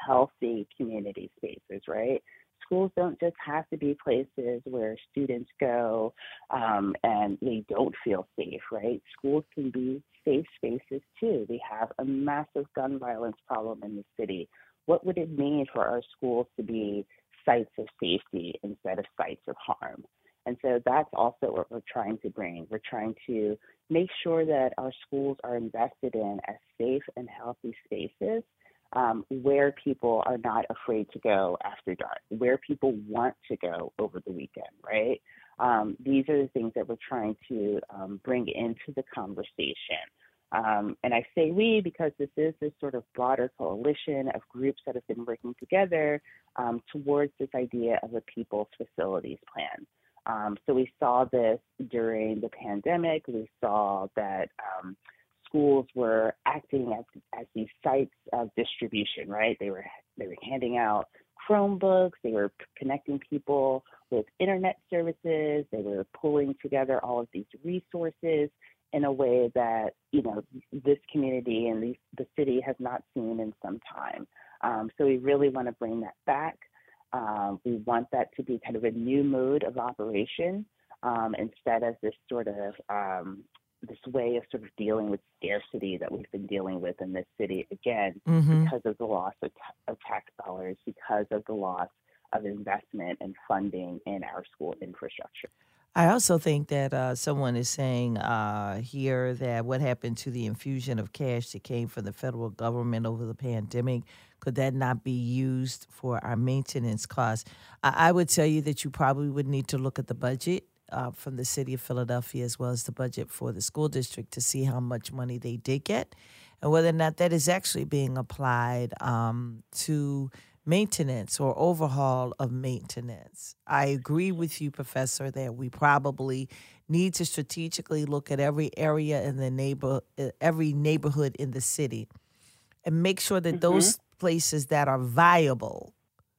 healthy community spaces, right? Schools don't just have to be places where students go um, and they don't feel safe, right? Schools can be safe spaces too. We have a massive gun violence problem in the city. What would it mean for our schools to be sites of safety instead of sites of harm? And so that's also what we're trying to bring. We're trying to make sure that our schools are invested in as safe and healthy spaces um, where people are not afraid to go after dark, where people want to go over the weekend, right? Um, these are the things that we're trying to um, bring into the conversation. Um, and I say we because this is this sort of broader coalition of groups that have been working together um, towards this idea of a people's facilities plan. Um, so we saw this during the pandemic. We saw that um, schools were acting as, as these sites of distribution, right? They were they were handing out Chromebooks. They were connecting people with internet services. They were pulling together all of these resources in a way that, you know, this community and the, the city has not seen in some time. Um, so we really want to bring that back. Um, we want that to be kind of a new mode of operation um, instead of this sort of um, this way of sort of dealing with scarcity that we've been dealing with in this city, again, Mhm. because of the loss of, t- of tax dollars, because of the loss of investment and funding in our school infrastructure. I also think that uh, someone is saying uh, here that what happened to the infusion of cash that came from the federal government over the pandemic, could that not be used for our maintenance costs? I, I would tell you that you probably would need to look at the budget uh, from the city of Philadelphia as well as the budget for the school district to see how much money they did get and whether or not that is actually being applied um, to maintenance or overhaul of maintenance. I agree with you, Professor, that we probably need to strategically look at every area in the neighbor, every neighborhood in the city, and make sure that Mm-hmm. those places that are viable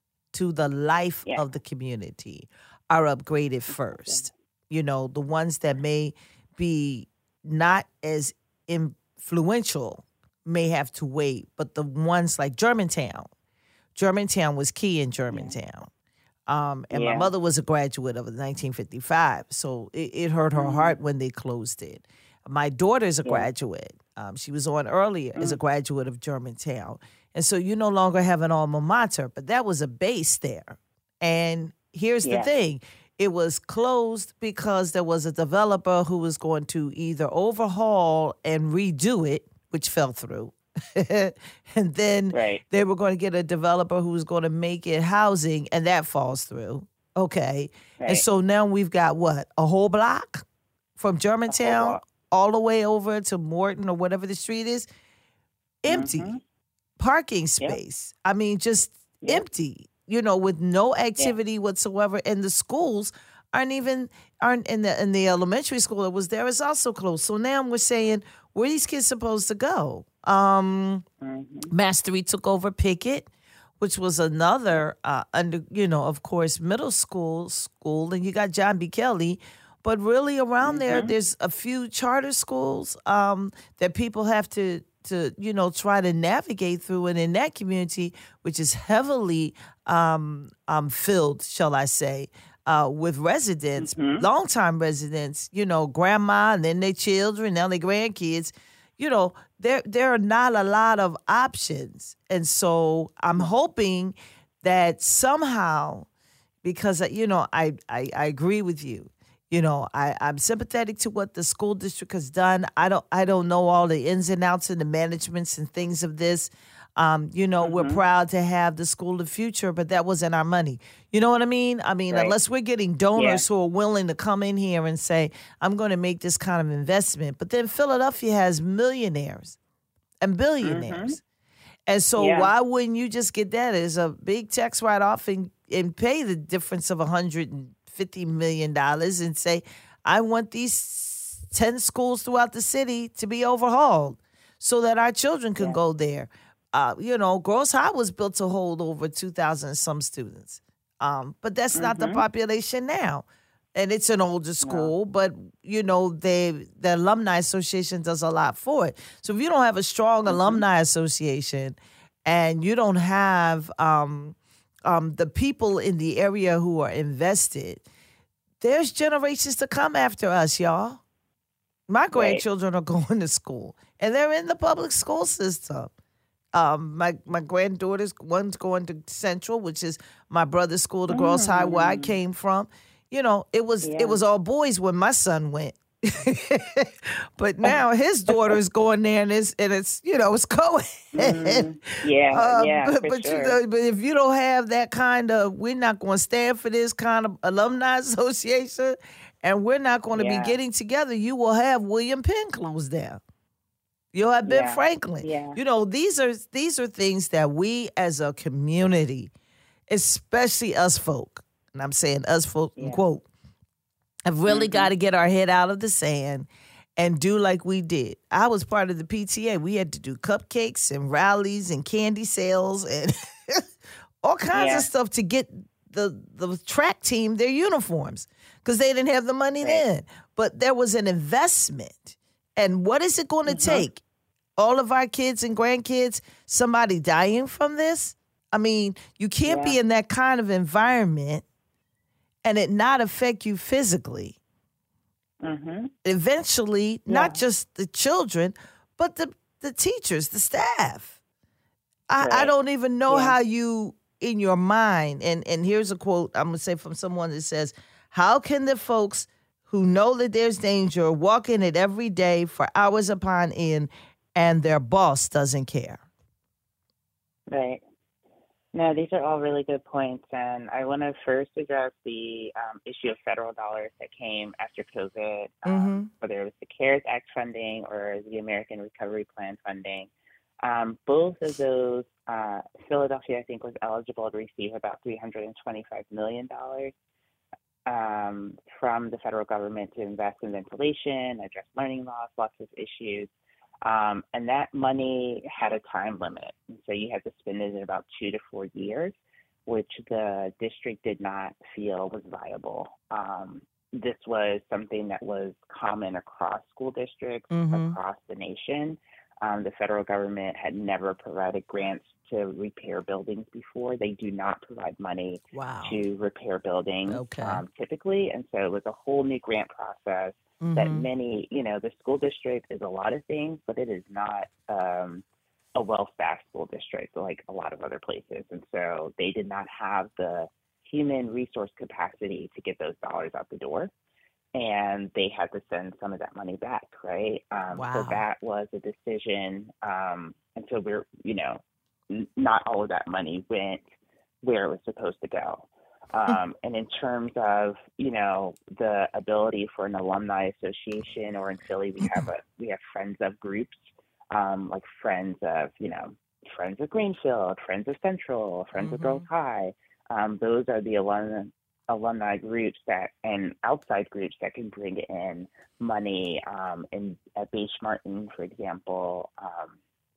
to the life Yeah. of the community are upgraded first. You know, the ones that may be not as influential may have to wait, but the ones like Germantown, Germantown was key in Germantown. Um, and my Yeah. mother was a graduate of nineteen fifty-five, so it, it hurt her heart when they closed it. My daughter's a Yeah. graduate. Um, she was on earlier as a graduate of Germantown. And so you no longer have an alma mater, but that was a base there. And here's Yeah. the thing. It was closed because there was a developer who was going to either overhaul and redo it, which fell through. And then Right. they were going to get a developer who was going to make it housing, and that falls through. Okay. And Right. so now we've got what? A whole block from Germantown block. all the way over to Morton or whatever the street is, empty. Mhm. Parking Yep. space. I mean, just Yep. empty, you know, with no activity whatsoever. And the schools aren't even aren't in the in the elementary school that was there is also closed. So now we're saying, where are these kids supposed to go? Um Mhm. Mastery took over Pickett, which was another uh, under, you know, of course, middle school school, and you got John B. Kelly. But really, around there, there's a few charter schools um, that people have to to you know try to navigate through, and in that community, which is heavily um, um, filled, shall I say, uh, with residents, longtime residents, you know, grandma, and then their children, now their grandkids. You know, there there are not a lot of options, and so I'm hoping that somehow, because you know, I I, I agree with you. You know, I, I'm sympathetic to what the school district has done. I don't I don't know all the ins and outs and the managements and things of this. Um, you know, we're proud to have the school of the future, but that wasn't our money. You know what I mean? I mean, Right. unless we're getting donors who are willing to come in here and say, I'm going to make this kind of investment. But then Philadelphia has millionaires and billionaires. And so Yeah. why wouldn't you just get that as a big tax write-off and, and pay the difference of one hundred fifty million dollars and say, I want these ten schools throughout the city to be overhauled so that our children can Yeah. go there. Uh, you know, Gross High was built to hold over two thousand and some students. Um, but that's not the population now. And it's an older school, but, you know, they the Alumni Association does a lot for it. So if you don't have a strong alumni association and you don't have um, um, the people in the area who are invested, there's generations to come after us, y'all. My grandchildren right. are going to school, and they're in the public school system. Um, my my granddaughters, one's going to Central, which is my brother's school, the mm. Girls High, where I came from. You know, it was yeah. it was all boys when my son went. But now his daughter is going there, and it's, and it's you know, it's co-ed. Mm, yeah, uh, yeah, but, for but, sure. you know, but if you don't have that kind of, we're not going to stand for this kind of alumni association, and we're not going to yeah. be getting together, you will have William Penn closed down. You'll have Ben yeah. Franklin. Yeah. You know, these are these are things that we as a community, especially us folk, and I'm saying us folk, yeah. quote, have really mm-hmm. got to get our head out of the sand and do like we did. I was part of the P T A. We had to do cupcakes and rallies and candy sales and all kinds yeah. of stuff to get the, the track team their uniforms because they didn't have the money right. then. But there was an investment. And what is it going to mm-hmm. take? All of our kids and grandkids, somebody dying from this? I mean, you can't yeah. be in that kind of environment and it not affect you physically. Mm-hmm. Eventually, yeah. not just the children, but the, the teachers, the staff. I, right. I don't even know yeah. how you, in your mind, and, and here's a quote I'm going to say from someone that says, how can the folks who know that there's danger walk in it every day for hours upon end and their boss doesn't care? Right. No, these are all really good points, and I want to first address the um, issue of federal dollars that came after COVID, um, mm-hmm. whether it was the CARES Act funding or the American Recovery Plan funding. Um, both of those, uh, Philadelphia, I think, was eligible to receive about three hundred twenty-five million dollars um, from the federal government to invest in ventilation, address learning loss, lots of issues. Um, and that money had a time limit. And so you had to spend it in about two to four years, which the district did not feel was viable. Um, this was something that was common across school districts, mm-hmm. across the nation. Um, the federal government had never provided grants to repair buildings before. They do not provide money wow. to repair buildings okay. um, typically. And so it was a whole new grant process. Mm-hmm. That many, you know, the school district is a lot of things, but it is not um, a well-staffed school district like a lot of other places. And so they did not have the human resource capacity to get those dollars out the door. And they had to send some of that money back, right? Um, wow. So that was a decision. Um, and so we're, you know, n- not all of that money went where it was supposed to go. Um, and in terms of, you know, the ability for an alumni association, or in Philly, we have a we have friends of groups, um, like friends of, you know, friends of Greenfield, friends of Central, friends mm-hmm. of Girls High. Um, those are the alumni alumni groups that and outside groups that can bring in money. Um, in at Beige Martin, for example, um,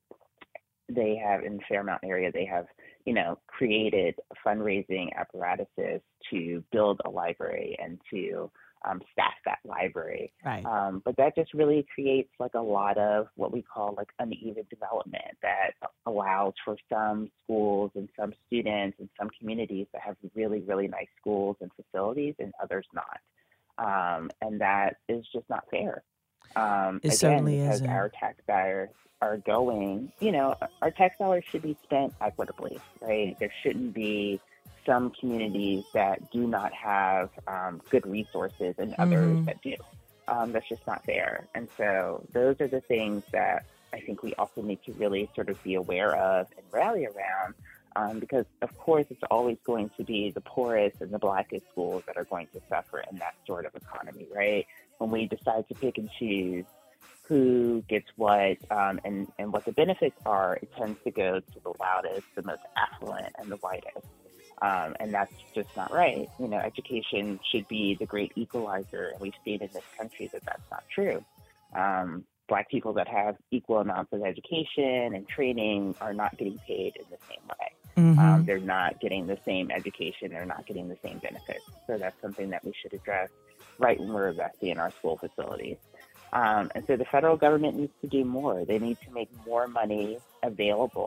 they have in the Fairmount area, they have, you know, created fundraising apparatuses to build a library and to um, staff that library. Right. Um, but that just really creates like a lot of what we call like uneven development that allows for some schools and some students and some communities that have really, really nice schools and facilities and others not. Um, and that is just not fair. Um, it again, certainly because isn't. Our tax dollars are going, you know, our tax dollars should be spent equitably, right? There shouldn't be some communities that do not have um, good resources and others mm-hmm. that do. Um, that's just not fair. And so those are the things that I think we also need to really sort of be aware of and rally around, um, because, of course, it's always going to be the poorest and the blackest schools that are going to suffer in that sort of economy, right? When we decide to pick and choose who gets what um, and, and what the benefits are, it tends to go to the loudest, the most affluent, and the whitest. Um, and that's just not right. You know, education should be the great equalizer, and we've seen in this country that that's not true. Um, Black people that have equal amounts of education and training are not getting paid in the same way. Mm-hmm. Um, they're not getting the same education. They're not getting the same benefits. So that's something that we should address right when we're investing in our school facilities. Um, and so the federal government needs to do more. They need to make more money available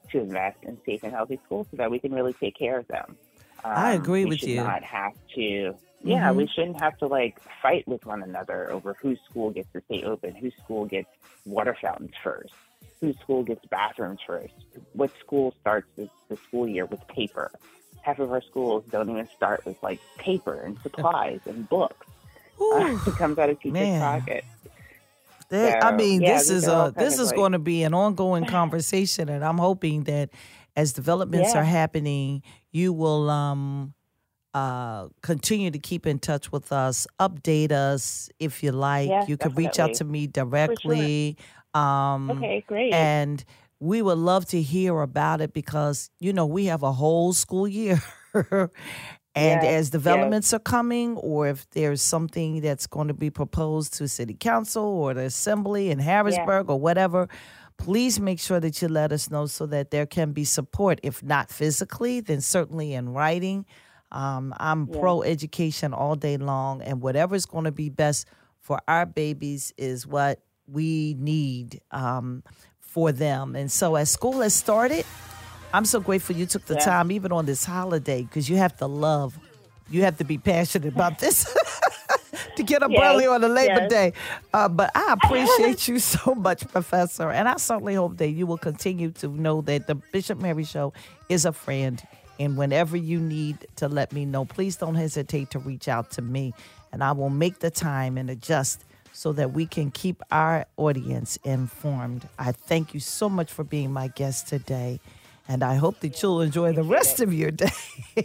to invest in safe and healthy schools so that we can really take care of them. Um, I agree we with should you. Not have to. Yeah, Mhm. we shouldn't have to like fight with one another over whose school gets to stay open, whose school gets water fountains first, whose school gets bathrooms first, what school starts the, the school year with paper. Half of our schools don't even start with like paper and supplies and books. Uh, it comes out of teachers' man. pocket. There, So, I mean, yeah, this these is are all a kind this of is like- going to be an ongoing conversation, and I'm hoping that as developments Yeah. are happening, you will um, uh, continue to keep in touch with us, update us if you like. Yeah, you can reach out definitely. to me directly. Um, Okay, great. And we would love to hear about it because, you know, we have a whole school year. And Yes, as developments are coming, or if there's something that's going to be proposed to City Council or the Assembly in Harrisburg or whatever, please make sure that you let us know so that there can be support. If not physically, then certainly in writing. Um, I'm Yeah. pro-education all day long, and whatever is going to be best for our babies is what we need um, for them. And so as school has started, I'm so grateful you took the Yeah. time, even on this holiday, because you have to love, you have to be passionate about this to get up Yes, early on a Labor yes. Day. Uh, but I appreciate you so much, Professor. And I certainly hope that you will continue to know that the Bishop Mary Show is a friend. And whenever you need to let me know, please don't hesitate to reach out to me. And I will make the time and adjust so that we can keep our audience informed. I thank you so much for being my guest today. And I hope that you'll enjoy the rest of your day.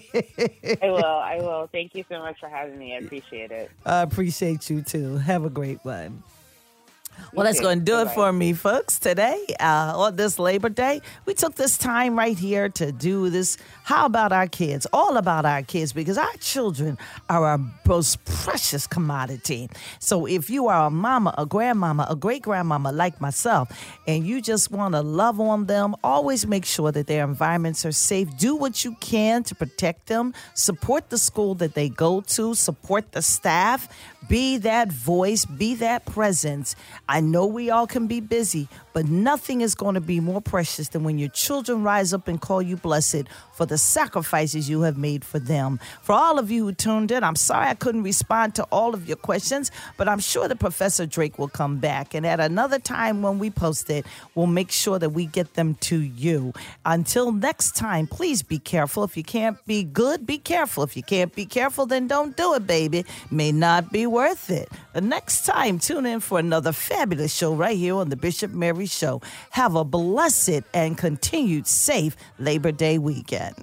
I will. I will. Thank you so much for having me. I appreciate it. I appreciate you too. Have a great one. Well, You that's too. going to do it Bye-bye. for me, folks. Today, uh, on this Labor Day, we took this time right here to do this. How about our kids? All about our kids, because our children are our most precious commodity. So if you are a mama, a grandmama, a great-grandmama like myself, and you just want to love on them, always make sure that their environments are safe. Do what you can to protect them. Support the school that they go to. Support the staff. Be that voice. Be that presence. I know we all can be busy, but nothing is going to be more precious than when your children rise up and call you blessed for the sacrifices you have made for them. For all of you who tuned in, I'm sorry I couldn't respond to all of your questions, but I'm sure that Professor Drake will come back. And at another time when we post it, we'll make sure that we get them to you. Until next time, please be careful. If you can't be good, be careful. If you can't be careful, then don't do it, baby. May not be worth it. The next time, tune in for another fabulous show right here on the Bishop Mary Show. Have a blessed and continued safe Labor Day weekend. I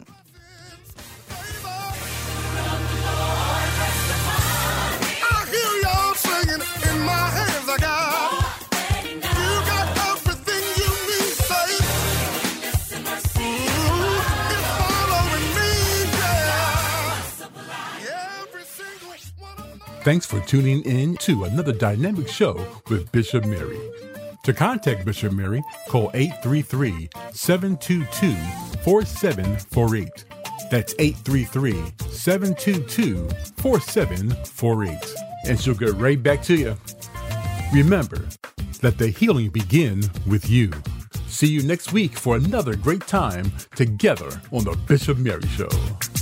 hear y'all singing in my hands. I got you got everything you need, say. Ooh, it's following me, yeah. Every single one of them. Thanks for tuning in to another dynamic show with Bishop Mary. To contact Bishop Mary, call eight three three, seven two two, four seven four eight. That's eight three three, seven two two, four seven four eight. And she'll get right back to you. Remember, let the healing begin with you. See you next week for another great time together on the Bishop Mary Show.